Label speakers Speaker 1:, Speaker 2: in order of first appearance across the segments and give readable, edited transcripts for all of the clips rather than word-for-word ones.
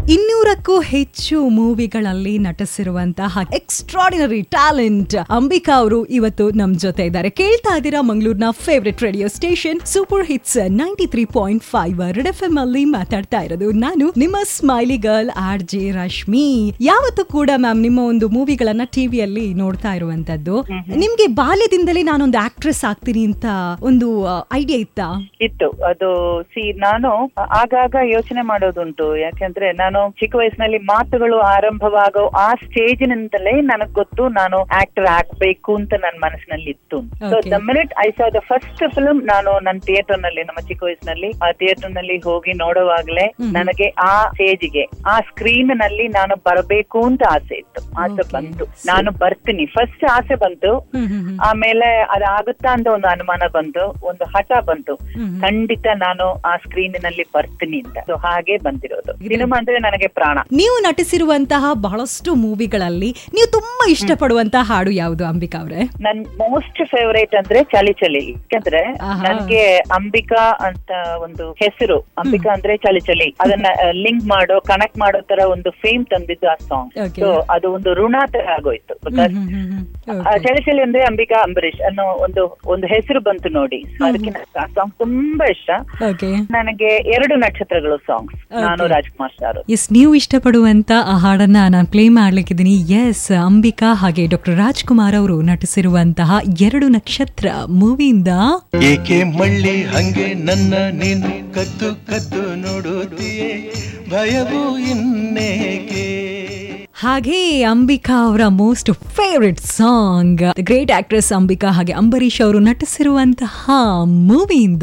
Speaker 1: 200ಕ್ಕೂ ಹೆಚ್ಚು ಮೂವಿಗಳಲ್ಲಿ ನಟಿಸಿರುವಂತಹ ಎಕ್ಸ್ಟ್ರಾರ್ಡಿನರಿ ಟ್ಯಾಲೆಂಟ್ ಅಂಬಿಕಾ ಅವರು ಇವತ್ತು ನಮ್ ಜೊತೆ ಇದ್ದಾರೆ. ಕೇಳ್ತಾ ಇದ್ದೀರಾ ಮಂಗಳೂರಿನ favourite radio station super hits 93.5 red FM ಅಲ್ಲಿ ಮಾತಾಡ್ತಾ ಇರೋದು ನಾನು ನಿಮ್ಮ ಸ್ಮೈಲಿ ಗರ್ಲ್ RJ ರಶ್ಮಿ. ಯಾವತ್ತೂ ಕೂಡ ಮ್ಯಾಮ್ ನಿಮ್ಮ ಒಂದು ಮೂವಿಗಳನ್ನ ಟಿವಿಯಲ್ಲಿ ನೋಡ್ತಾ ಇರುವಂತದ್ದು. ನಿಮ್ಗೆ ಬಾಲ್ಯದಿಂದಲೇ ನಾನೊಂದು ಆಕ್ಟ್ರೆಸ್ ಆಗ್ತೀನಿ ಅಂತ ಒಂದು ಐಡಿಯಾ
Speaker 2: ಇತ್ತು. ಅದು ನಾನು ಆಗಾಗ ಯೋಚನೆ ಮಾಡೋದುಂಟು. ಯಾಕಂದ್ರೆ ನಾನು ಚಿಕ್ಕ ವಯಸ್ಸಿನಲ್ಲಿ ಮಾತುಗಳು ಆರಂಭವಾಗೋ ಆ ಸ್ಟೇಜಿನಿಂದಲೇ ನನಗ್ ಗೊತ್ತು ನಾನು ಆಕ್ಟರ್ ಆಗ್ಬೇಕು ಅಂತ ನನ್ನ ಮನಸ್ಸಿನಲ್ಲಿ ಇತ್ತು. So the minute I saw the first film, ನಾನು ನನ್ನ ಥಿಯೇಟರ್ ನಲ್ಲಿ ನಮ್ಮ ಚಿಕ್ಕ ವಯಸ್ಸಿನಲ್ಲಿ ಆ ಥಿಯೇಟರ್ ನಲ್ಲಿ ಹೋಗಿ ನೋಡುವಾಗ್ಲೇ ನನಗೆ ಆ ಸ್ಟೇಜ್ಗೆ ಆ ಸ್ಕ್ರೀನ್ ನಲ್ಲಿ ನಾನು ಬರಬೇಕು ಅಂತ ಆಸೆ ಇತ್ತು. ಆಸೆ ಬಂತು, ನಾನು ಬರ್ತೀನಿ ಫಸ್ಟ್ ಆಸೆ ಬಂತು. ಆಮೇಲೆ ಅದಾಗುತ್ತಾ ಅಂತ ಒಂದು ಅನುಮಾನ ಬಂತು, ಒಂದು ಹಠ ಬಂತು, ಖಂಡಿತ ನಾನು ಆ ಸ್ಕ್ರೀನ್ ನಲ್ಲಿ ಬರ್ತೀನಿ ಅಂತ. ಸೊ ಹಾಗೆ ಬಂದಿರೋದು. ಸಿನಿಮಾ ಅಂದ್ರೆ ನನಗೆ ಪ್ರಾಣ.
Speaker 1: ನೀವು ನಟಿಸಿರುವಂತಹ ಬಹಳಷ್ಟು ಮೂವಿಗಳಲ್ಲಿ ನೀವು ತುಂಬಾ ಇಷ್ಟಪಡುವಂತಹ ಹಾಡು ಯಾವುದು ಅಂಬಿಕಾ ಅವರೇ?
Speaker 2: ನನ್ ಮೋಸ್ಟ್ ಫೇವರೇಟ್ ಅಂದ್ರೆ ಚಳಿ ಚಳಿ. ಯಾಕಂದ್ರೆ ನನ್ಗೆ ಅಂಬಿಕಾ ಅಂತ ಒಂದು ಹೆಸರು, ಅಂಬಿಕಾ ಅಂದ್ರೆ ಚಳಿ ಚಳಿ, ಅದನ್ನ ಲಿಂಕ್ ಮಾಡೋ ಕನೆಕ್ಟ್ ಮಾಡೋ ತರ ಒಂದು ಫೇಮ್ ತಂದಿದ್ದು ಆ ಸಾಂಗ್. ಸೊ ಅದು ಒಂದು ಋಣ ತರ ಆಗೋಯ್ತು. ಚಳಿ ಚಳಿ ಅಂದ್ರೆ ಅಂಬಿಕಾ ಅಂಬರೀಶ್ ಅನ್ನೋ ಒಂದು ಹೆಸರು ಬಂತು ನೋಡಿ. ಅದಕ್ಕೆ ಆ ಸಾಂಗ್ ತುಂಬಾ ಇಷ್ಟ. ನನಗೆ 2 ನಕ್ಷತ್ರಗಳು ಸಾಂಗ್ಸ್, ನಾನು ರಾಜ್ಕುಮಾರ್ ಸರ್.
Speaker 1: ಎಸ್, ನೀವು ಇಷ್ಟಪಡುವಂತ ಆ ಹಾಡನ್ನ ನಾನು ಪ್ಲೇ ಮಾಡ್ಲಿಕ್ಕಿದ್ದೀನಿ. ಎಸ್, ಅಂಬಿಕಾ ಹಾಗೆ ಡಾಕ್ಟರ್ ರಾಜ್ಕುಮಾರ್ ಅವರು ನಟಿಸಿರುವಂತಹ 2 ನಕ್ಷತ್ರ ಮೂವಿಯಿಂದ
Speaker 3: ಏಕೆ ಮಳ್ಳಿ ಹಂಗೆ ನನ್ನ ನೀನು ಕದ್ದು ಕದ್ದು ನೋಡುತ್ತೀಯೇ ಭಯವು ಇನ್ನೇಕೆ.
Speaker 1: ಹಾಗೆ ಅಂಬಿಕಾ ಅವರ most favourite song great actress Ambika ಹಾಗೆ ಅಂಬರೀಶ್ ಅವರು ನಟಿಸಿರುವಂತಹ ಮೂವಿಯಿಂದ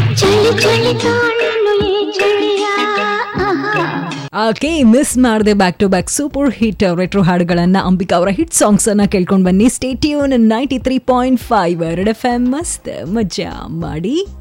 Speaker 1: ಮಿಸ್ ಮಾಡದೆ back to back super hit retro ಹಾಡುಗಳನ್ನ, ಅಂಬಿಕಾ ಅವರ ಹಿಟ್ ಸಾಂಗ್ಸ್ ಅನ್ನ ಕೇಳ್ಕೊಂಡು ಬನ್ನಿ. Stay tune 93.5 red FM. ಮಸ್ತ್ ಮಜಾ ಮಾಡಿ.